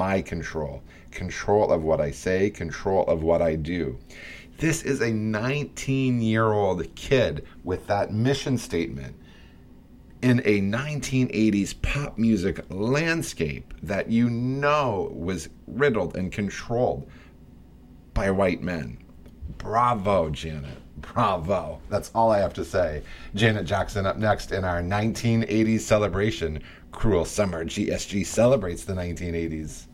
my control. Control of what I say, control of what I do. This is a 19-year-old kid with that mission statement in a 1980s pop music landscape that you know was riddled and controlled by white men. Bravo, Janet. Bravo. That's all I have to say. Janet Jackson up next in our 1980s celebration. Cruel Summer GSG celebrates the 1980s.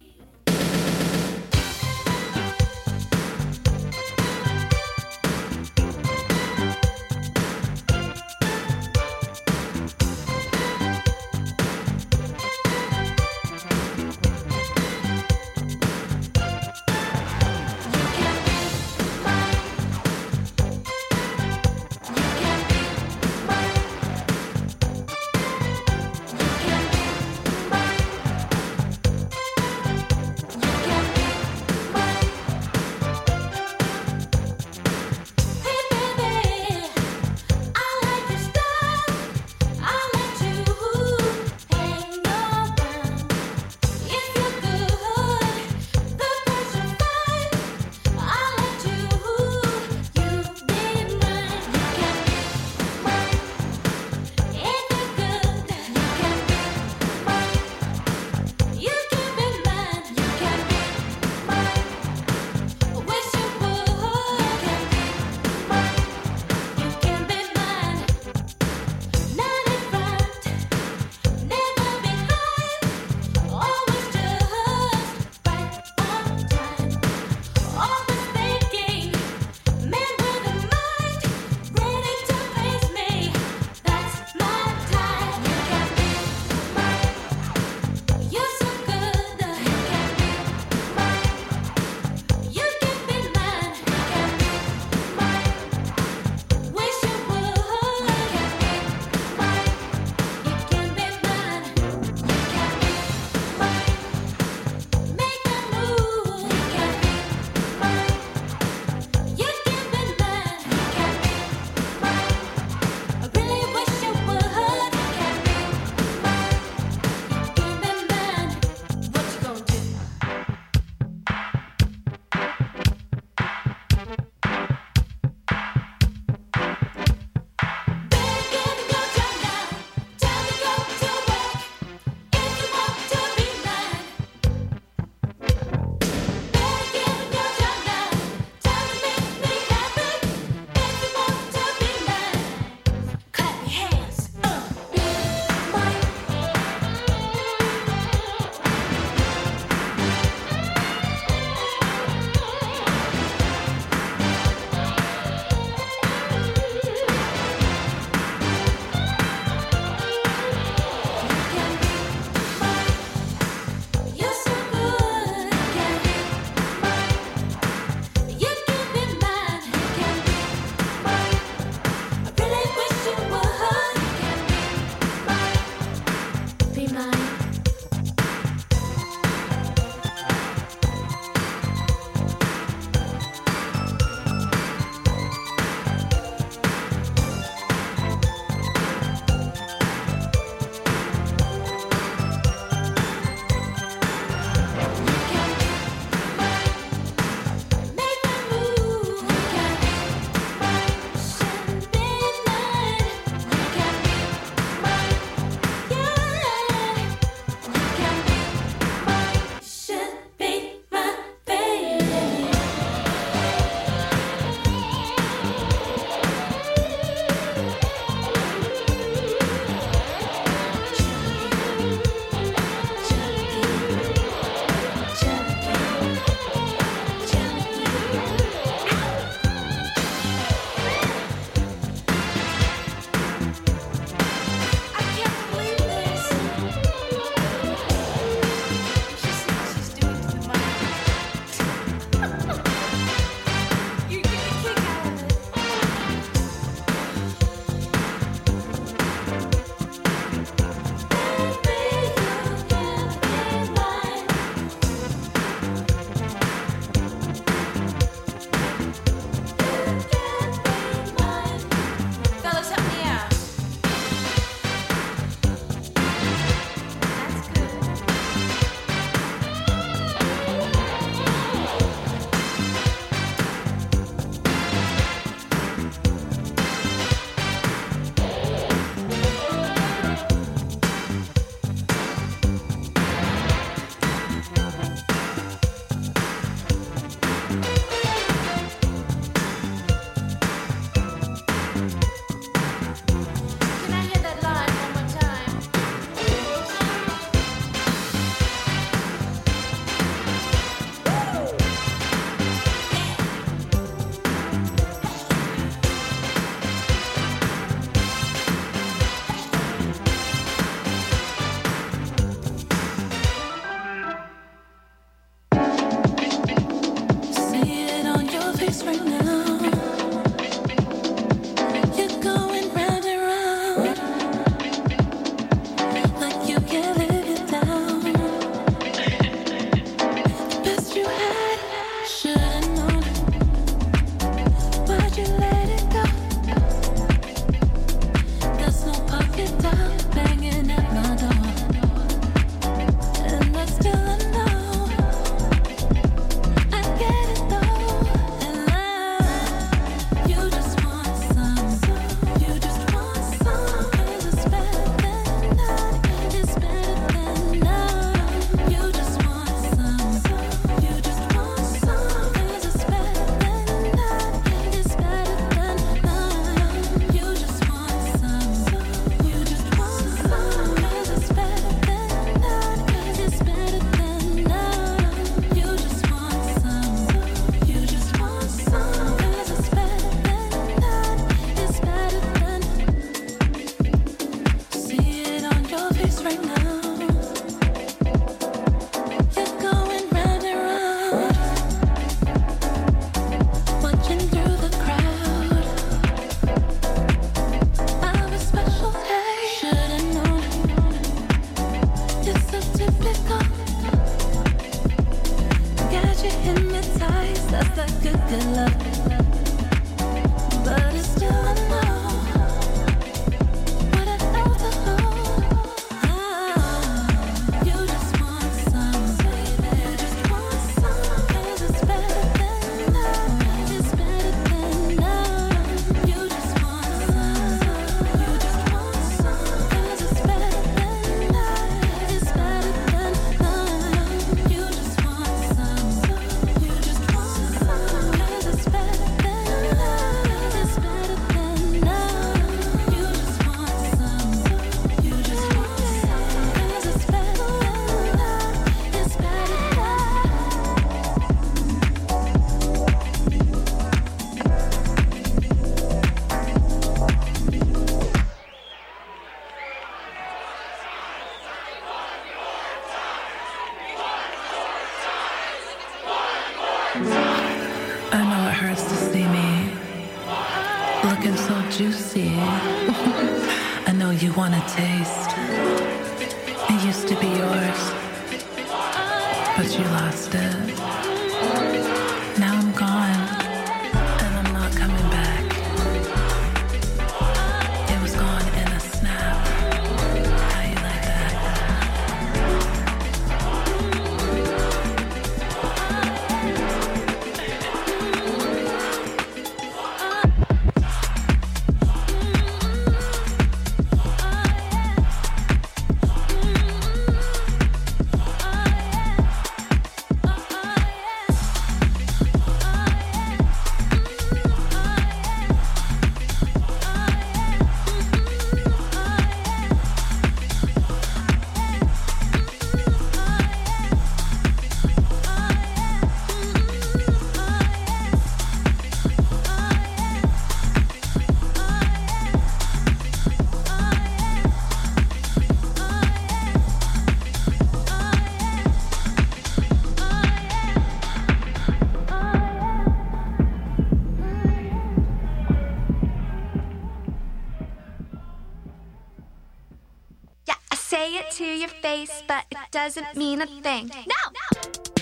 To your face, but it doesn't mean a thing. No!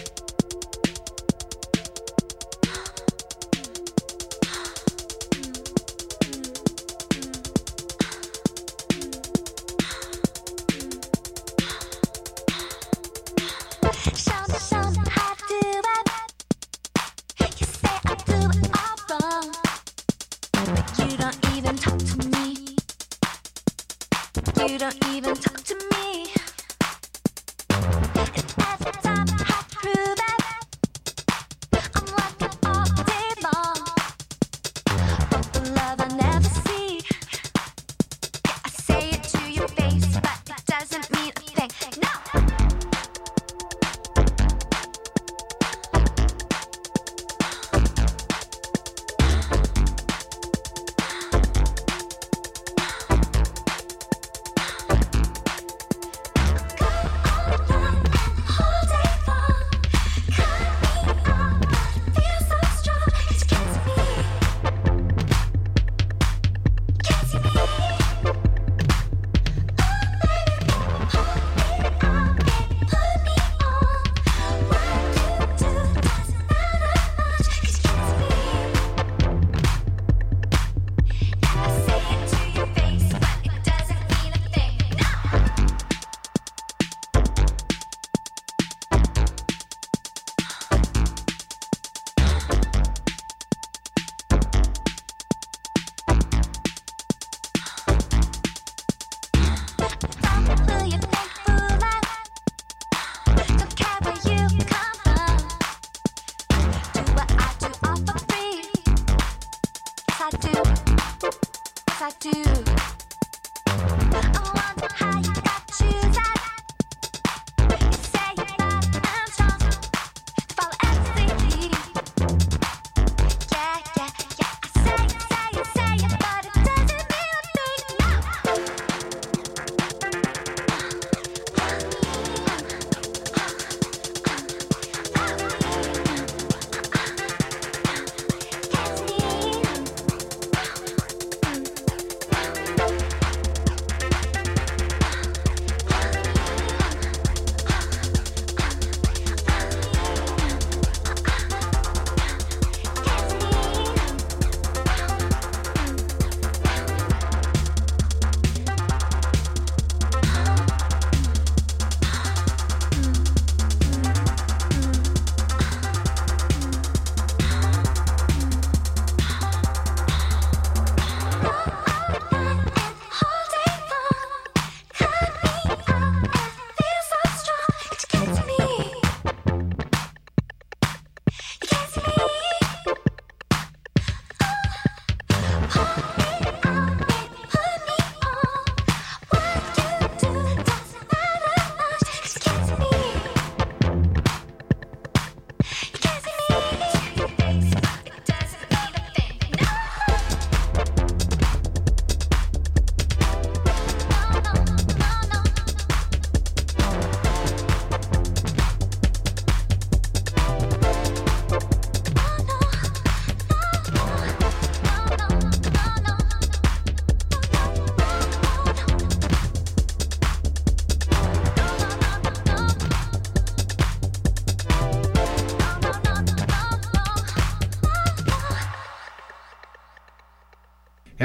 Show me some how to do it. You say I do it all wrong, but you don't even talk to me. You don't even talk to me. And every time I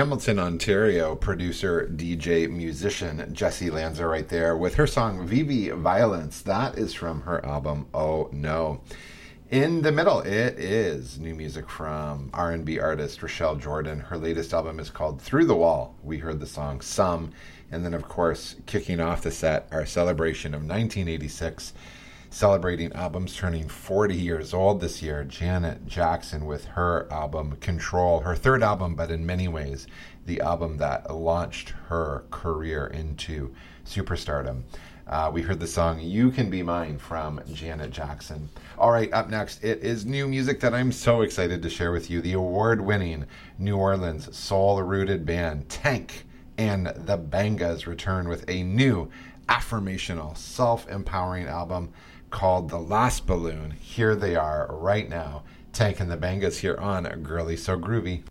Hamilton, Ontario, producer, DJ, musician Jessie Lanza right there with her song Vivi Violence. That is from her album Oh No. In the middle, it is new music from R&B artist Rochelle Jordan. Her latest album is called Through the Wall. We heard the song Some. And then, of course, kicking off the set, our celebration of 1986, celebrating albums turning 40 years old this year, Janet Jackson with her album Control, her third album, but in many ways the album that launched her career into superstardom. We heard the song You Can Be Mine from Janet Jackson. All right, up next, it is new music that I'm so excited to share with you. The award-winning New Orleans soul-rooted band Tank and the Bangas return with a new affirmational, self-empowering album called The Last Balloon. Here they are right now. Tank and the Bangas here on Girly So Groovy.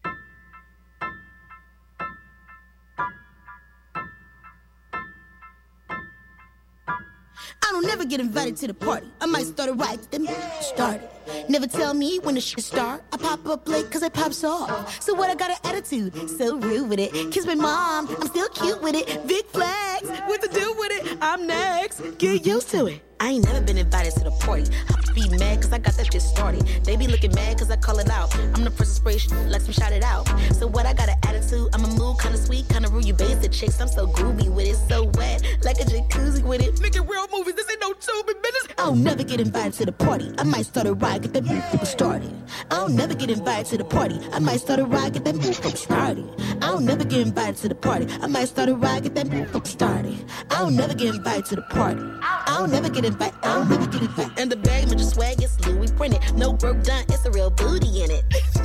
I don't never get invited to the party. I might start a riot, then start it. Never tell me when the shit start. I pop up late cause I pops off. So what, I got an attitude, so rude with it. Kiss my mom, I'm still cute with it. Big flags, what to do with it? I'm next, get used to it. I ain't never been invited to the party. I be mad cause I got that shit started. They be looking mad cause I call it out. I'm the first inspiration, let them shout it out. So what, I got an attitude, I'm a mood, kinda sweet, kinda rude. You basic chicks, I'm so groovy with it. So wet, like a jacuzzi with it. Making real movies, this ain't no tubing business. I'll never get invited to the party. I might start a riot, get that move started. I'll never get invited to the party. I might start a riot, get that move started. I'll never get invited to the party. I might start a riot, get that move started. I'll never get invited to the party. I'll never get invited. I'll never get invited. And the bag with the swag is Louis printed. No work done, it's a real booty in it.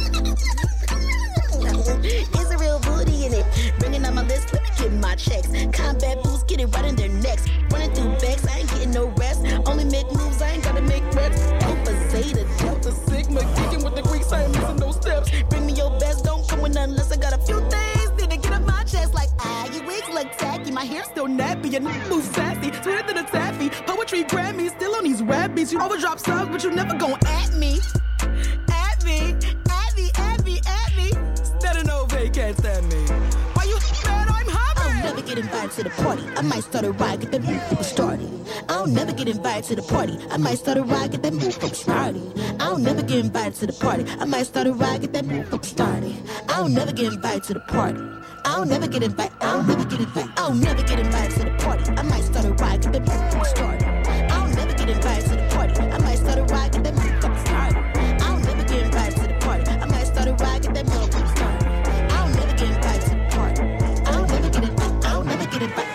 It's a real booty in it. Bringing on my list, let me get my checks. Combat boots, get it right in their necks. Running through backs, I ain't getting no rest. Only make moves, I ain't gotta make reps. Alpha, Zeta, Delta, Sigma, kicking with the Greeks, I ain't missing no steps. Bring me your best, don't come with none unless I got a few things. Then to get up my chest like, you wigs look tacky. My hair still nappy, your move sassy. Sweeter than a taffy. Poetry Grammy, still on these rap beats. You overdrop songs, but you never gon' at me. At me, at me, at me, at me. Instead of no, they can't stand me. Why you mad? I'm hot. I'll never get invited to the party. I might start a riot, get that move started. I'll never get invited to the party. I might start a riot, get that move started. I'll never get invited to the party. I might start a riot, get that move started. I'll never get invited to the party. I'll never get invited. I'll never get invited. I'll never get invited to the party. I might start a riot, get that move started. I'll never get invited to the party. I might start a riot, get that move started. I'll never get invited to the party. I might start a riot, get that move started. I'll never get invited to the party. I'll never get invited. I'll never get invited.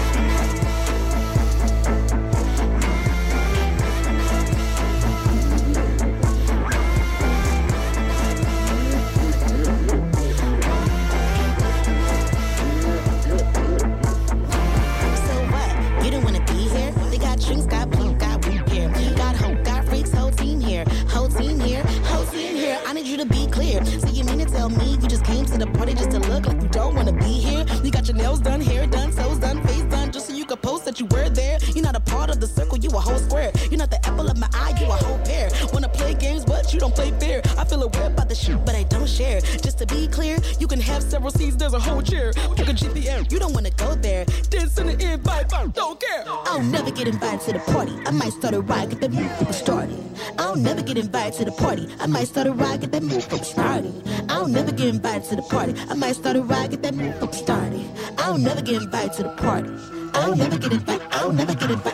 Drinks, got blue, got root beer. Got hope, got freaks, whole team here. Whole team here, whole team here. I need you to be clear. So you mean to tell me you just came to the party just to look like you don't want to be here? You got your nails done, hair done, toes done, face done, just so you could post that you were there. You're not a part of the circle, you a whole square. You're not the apple of my eye, you a whole pear. Wanna play games, but you don't play fair. I feel aware about the shit, but I don't share. Just to be clear, you can have several seats, there's a whole chair. Book a GPM, you don't wanna go there. Dance in the invite, I don't care. I'll never get invited to the party. I might start a riot, get that move started. I'll never get invited to the party. I might start a riot, get that move started. I'll never get invited to the party. I might start a riot, get that move started. I'll never get invited to the party. I'll never get invited. I'll never get invited.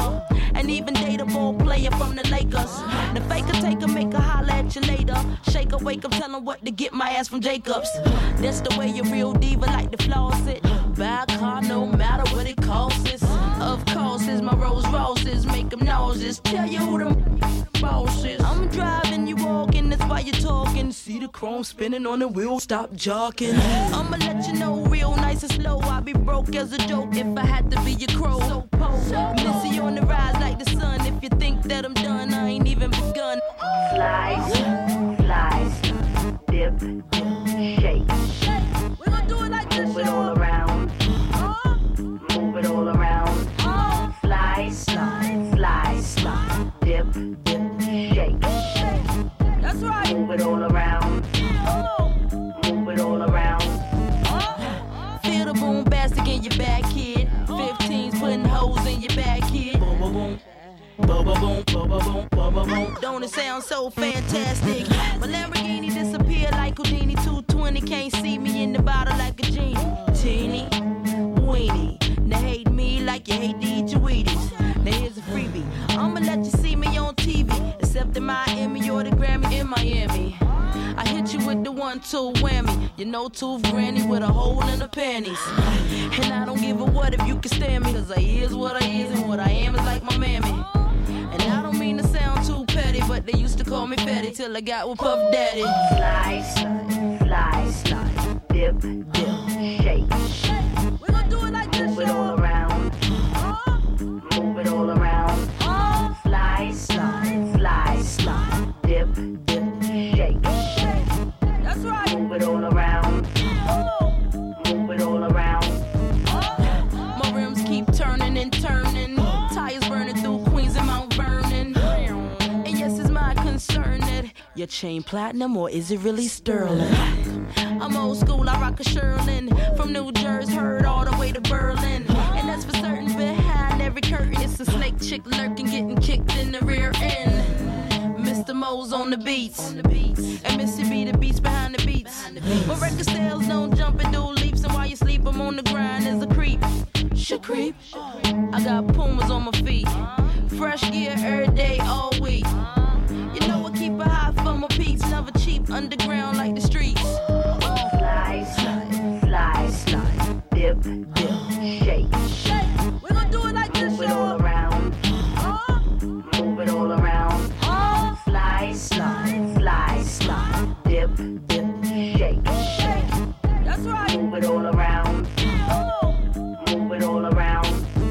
The faker take her, make her holler at you later. Shake her wake up, tell 'em what to get my ass from Jacobs. That's the way your real diva like to floss it. Buy a car no matter what it costs. Of course, it's my Rolls Royces, make them nauseous. Tell you who the boss is. I'm driving, you walking, that's why you talking. See the chrome spinning on the wheel, stop jogging. I'ma let you know real nice and slow. I'll be broke as a joke if I had to be your crow. So pose, Missy on the rise like the sun. If you think that I'm done, I ain't even begun. Slice, slice, dip, shake. We gon' do it like this, move it all around. Move it all around. Slice, slice, slice, dip, shake. That's right. Move it all around. Move it all around. Feel the boom bastic in your back, kid. 15's putting holes in your back, kid. Boom, boom, boom. Boom, boom, boom, boom, boom, boom, boom, boom. Don't it sound so fantastic? My Lamborghini disappeared like Houdini. 220 can't see me in the bottle like a genie. Teeny, weenie. Now hate me like you hate to eat your Wheaties. Now here's a freebie. I'ma let you see me on TV, except in Miami or the Grammy in Miami. I hit you with the 1-2 whammy. You know, tooth granny with a hole in her panties. And I don't give a what if you can stand me, cause I is what I is and what I am is like my mammy. And I don't mean to sound too petty, but they used to call me fatty till I got with Puff Daddy. Slice, slice, slice, dip, shake. We gon' do it like this, move it all around. Move it all around. Slice, slice, slice, dip, shake. That's right. Move it all around. Move it all around. My rims keep turning and turning. Tires burning through Queens and Mount Vernon. And yes, it's my concern that your chain platinum or is it really sterling? I'm old school, I rock a Sherlin. From New Jersey, heard all the way to Berlin. And that's for certain, behind every curtain, it's a snake chick lurking, getting kicked in the rear end. Mr. Mo's on the beats. And Missy B the beats behind the beats. But record sales don't jump and do leaps. And while you sleep, I'm on the grind as a creep. Should creep. I got Pumas on my feet. Fresh gear every day, all week. You know I keep it high for my peeps. Never cheap, underground like the streets. Slice, slice, slice, dip, shake. We gon' do it like this, move it all around. Move it all around. Slice, slice, slice, slice, dip, shake. That's right. Move it all around. Move it all around.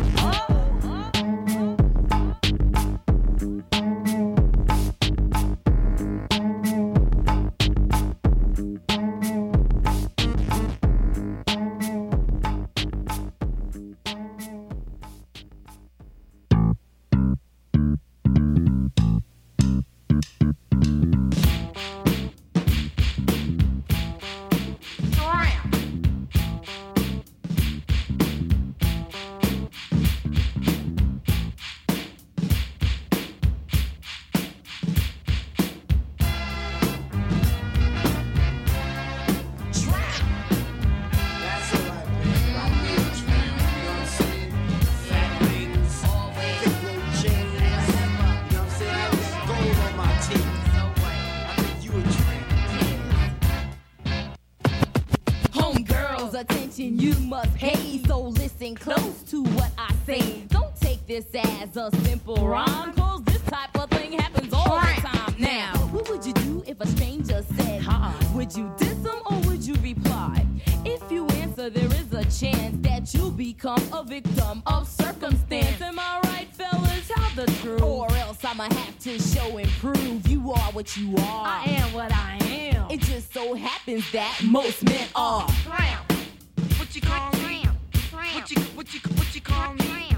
Attention you must pay, so listen close to what I say. Don't take this as a simple rhyme, cause this type of thing happens all the time. Now, what would you do if a stranger said, would you diss them or would you reply? If you answer, there is a chance that you'll become a victim of circumstance. Am I right, fellas? Tell the truth, or else I'ma have to show and prove you are what you are. I am what I am. It just so happens that most men are. What you call me? What you call me?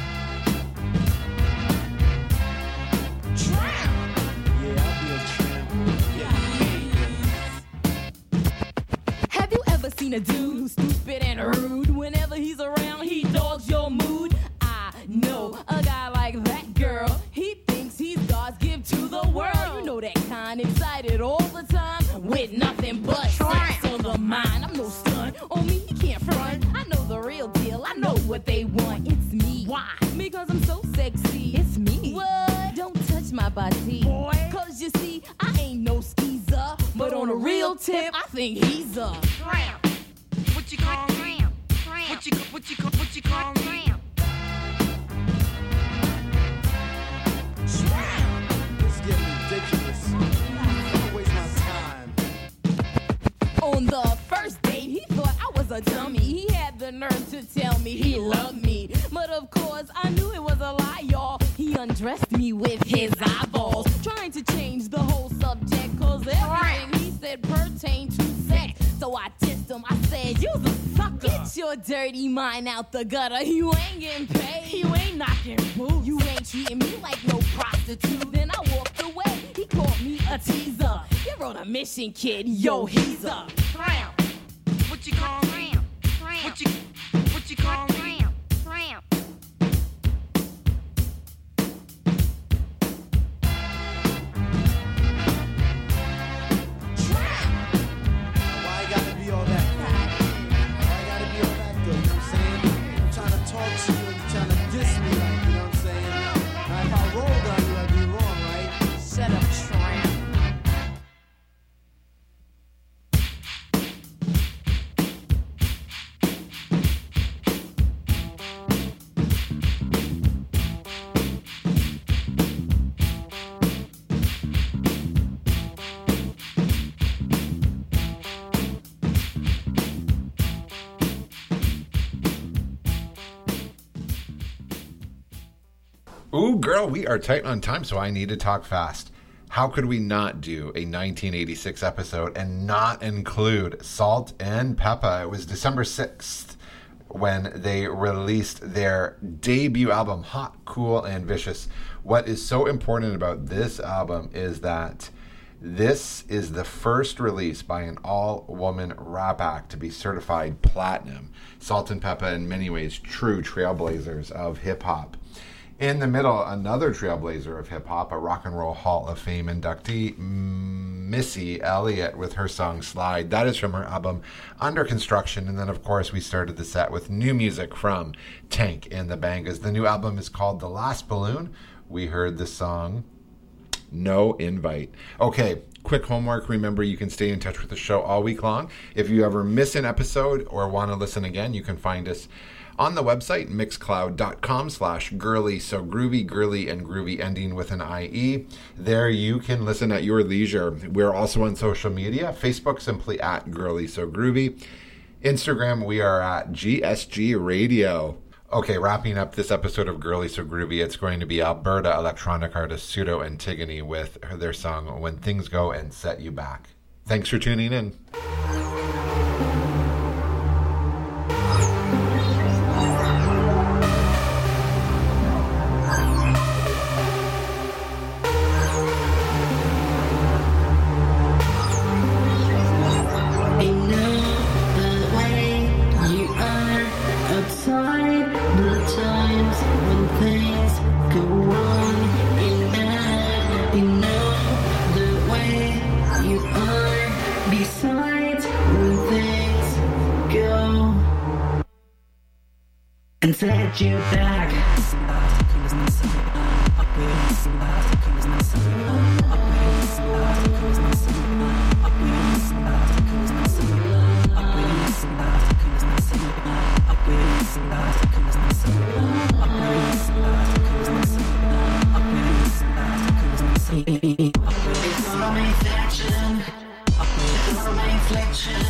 Tramp. Yeah, I'll be a tramp. Yeah. Have you ever seen a dude who's stupid and rude? Whenever he's around, he dogs your mood. I know a guy like that, girl. He thinks he's God's gift to the world. You know that kind, excited all the time, with nothing but sex on the mind. I'm no stunt. On me, you can't front. I know the real deal. I know what they want. It's me. Why? Because I'm so sexy. It's me. What? Don't touch my body. Boy. Cause you see, I ain't no skeezer. But think he's a tramp. What you call tramp? What you call tramp? It's getting ridiculous. Don't waste my time. On the first date, he thought I was a dummy. He had the nerve to tell me he loved me. But of course, I knew it was a lie, y'all. He undressed me with his eyeballs, trying to change the whole subject, cause everything he said pertained to sex. So I dissed him, I said, you's a sucker. Get your dirty mind out the gutter. You ain't getting paid, you ain't knocking boots, you ain't treating me like no prostitute. Then I walked away, he called me a teaser. You're on a mission, kid, yo, he's a Tramp. What you call tramp? What you call tramp? Tramp. Why you gotta be all that? Why you gotta be all that though? You know what I'm saying? I'm trying to talk to you and you're trying to diss me, like, you know what I'm saying? Now, if I rolled on you, I'd be wrong, right? shut up, tramp. Ooh, girl, we are tight on time, so I need to talk fast. How could we not do a 1986 episode and not include Salt and Peppa? It was December 6th when they released their debut album, Hot, Cool, and Vicious. What is so important about this album is that this is the first release by an all-woman rap act to be certified platinum. Salt and Peppa, in many ways, true trailblazers of hip-hop. In the middle, another trailblazer of hip-hop, a Rock and Roll Hall of Fame inductee, Missy Elliott, with her song Slide. That is from her album Under Construction. And then, of course, we started the set with new music from Tank and the Bangas. The new album is called The Last Balloon. We heard the song No Invite. Okay, quick homework. Remember, you can stay in touch with the show all week long. If you ever miss an episode or want to listen again, you can find us on the website, mixcloud.com/girly, so groovy, girly, and groovy ending with an IE. There you can listen at your leisure. We're also on social media. Facebook, simply at Girly So Groovy. Instagram, we are at GSG Radio. Okay, wrapping up this episode of Girly So Groovy, it's going to be Alberta electronic artist Pseudo Antigone with their song When Things Go and Set You Back. Thanks for tuning in. And set you back. It's not my faction. It's not my inflection.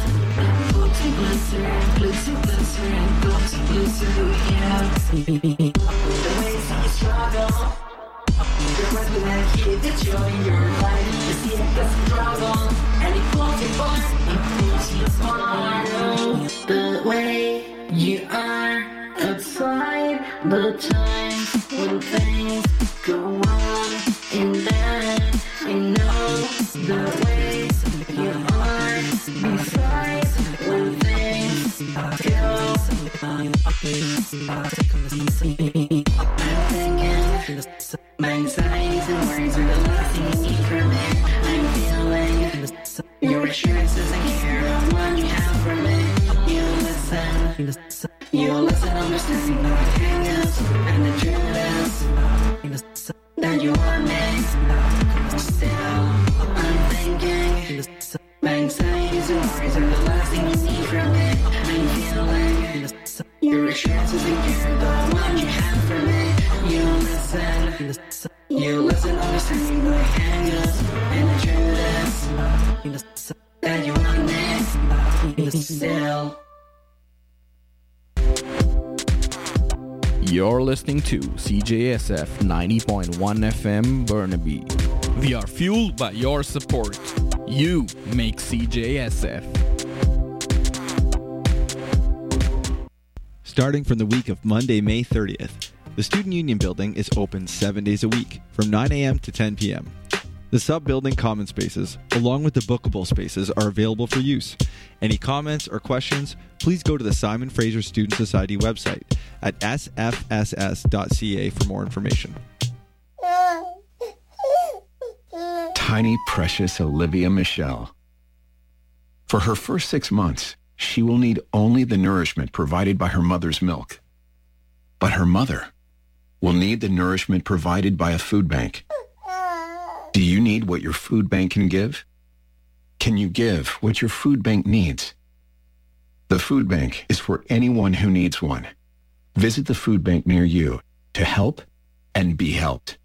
Glycerin, yeah. The ways you struggle, the words we like here, the joy in your life, the see it gets struggle, and it pulls you apart, it pulls you apart. The way you are outside, the times when things go wrong, and then I know the ways you are beside when things go. I'm thinking, my anxieties and worries are the last thing you need from me. I'm feeling your assurances and care of what you have for me. You listen, understand my hang-ups, and the truth is that you want me. Still, I'm thinking, my anxieties and worries You're listening to CJSF 90.1 FM Burnaby. We are fueled by your support. You make CJSF. Starting from the week of Monday, May 30th, the Student Union Building is open 7 days a week from 9 a.m. to 10 p.m. The sub-building common spaces, along with the bookable spaces, are available for use. Any comments or questions, please go to the Simon Fraser Student Society website at sfss.ca for more information. Tiny, precious Olivia Michelle. For her first 6 months, she will need only the nourishment provided by her mother's milk. But her mother will need the nourishment provided by a food bank. Do you need what your food bank can give? Can you give what your food bank needs? The food bank is for anyone who needs one. Visit the food bank near you to help and be helped.